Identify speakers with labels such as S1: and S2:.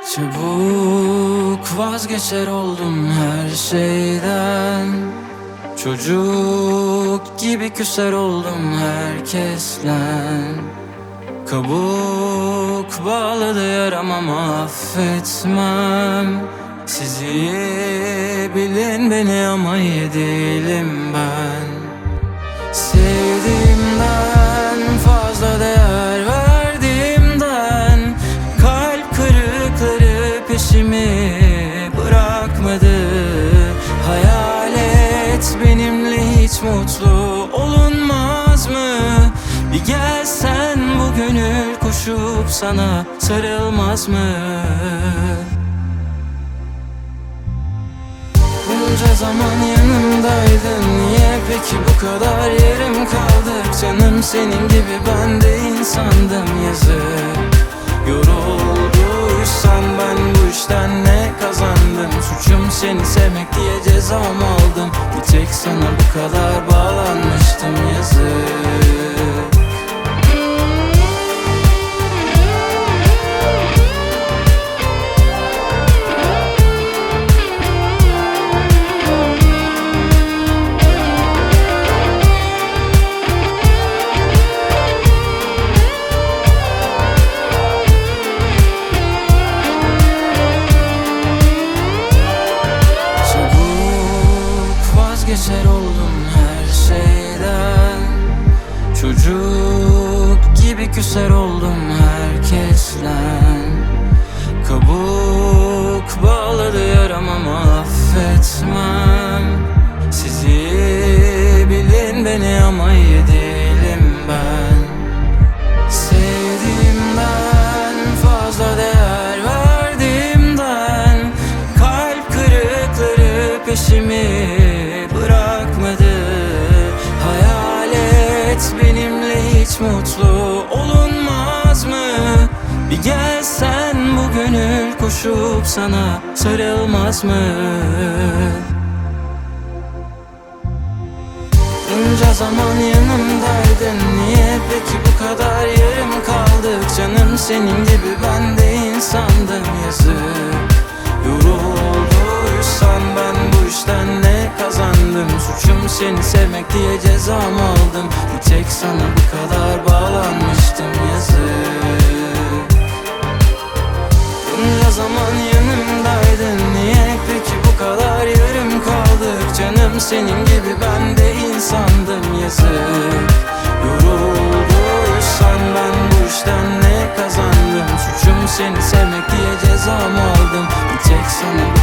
S1: Çabuk vazgeçer oldum her şeyden. Çocuk gibi küser oldum herkesle. Kabuk bağladı yaram ama affetmem. Siz iyi bilin beni ama iyi değilim ben. Sevdiğimden fazla değer verdiğimden, kalp kırıkları peşimi bırakmadı. Hayalet benimle hiç mutlu olunmaz mı? Bir gelsen bu gönül koşup sana sarılmaz mı? Bunca zaman yanımdaydın, niye peki bu kadar yarım kaldık? Canım senin gibi ben de insandım, yazık. Yorulduysam ben bu işten ne kazandım? Suçum seni sevmek diye cezamı aldım. Bir tek sana bu kadar bağlanmıştım, yazık. Vazgeçer oldum her şeyden. Çocuk gibi küser oldum herkesle. Kabuk bağladı yaram ama affetmem. Siz iyi bilin beni ama iyi değilim ben. Sevdiğimden fazla değer verdiğimden, kalp kırıkları peşimi bırakmadı. Hayalet benimle hiç mutlu olunmaz mı? Bir gelsen bu gönül koşup sana sarılmaz mı? Bunca zaman yanımdaydın, niye peki bu kadar yarım kaldık? Canım senin gibi ben de insandım, yazık. Yorulduysam ben bu işten ne kazandım? Suçum seni sevmek diye cezamı aldım. Bir tek sana bu kadar bağlanmıştım, yazık. Bunca zaman yanımdaydın, niye peki bu kadar yarım kaldık? Canım senin gibi ben de insandım, yazık. Yorulduysam ben bu işten ne kazandım? Suçum seni sevmek diye cezamı aldım. Bir tek sana